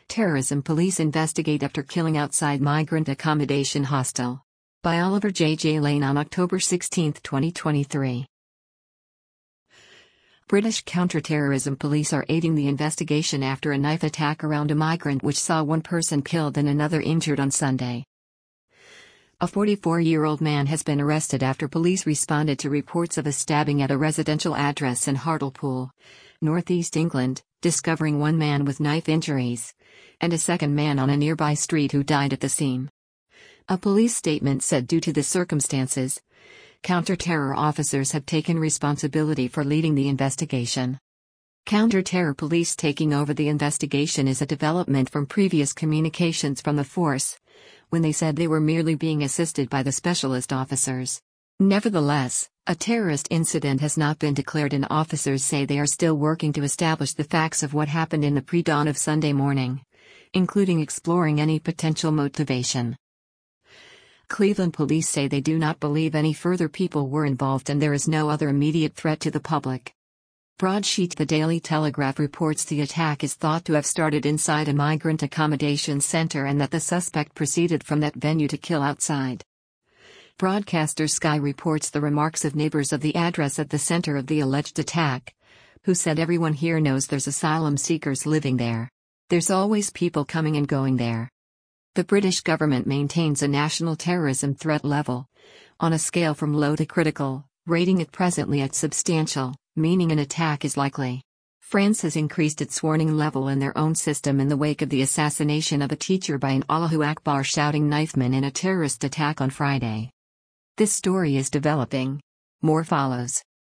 Terrorism police investigate after killing outside migrant accommodation hostel. By Oliver J. Lane on October 16, 2023. British counter-terrorism police are aiding the investigation after a knife attack around a migrant which saw one person killed and another injured on Sunday. A 44-year-old man has been arrested after police responded to reports of a stabbing at a residential address in Hartlepool, northeast England, discovering one man with knife injuries, and a second man on a nearby street who died at the scene. A police statement said due to the circumstances, counter-terror officers have taken responsibility for leading the investigation. Counter-terror police taking over the investigation is a development from previous communications from the force, when they said they were merely being assisted by the specialist officers. Nevertheless, a terrorist incident has not been declared and officers say they are still working to establish the facts of what happened in the pre-dawn of Sunday morning, including exploring any potential motivation. Cleveland police say they do not believe any further people were involved and there is no other immediate threat to the public. Broadsheet The Daily Telegraph reports the attack is thought to have started inside a migrant accommodation center and that the suspect proceeded from that venue to kill outside. Broadcaster Sky reports the remarks of neighbors of the address at the center of the alleged attack, who said everyone here knows there's asylum seekers living there. There's always people coming and going there. The British government maintains a national terrorism threat level, on a scale from low to critical, rating it presently at substantial, meaning an attack is likely. France has increased its warning level in their own system in the wake of the assassination of a teacher by an Allahu Akbar shouting knifeman in a terrorist attack on Friday. This story is developing. More follows.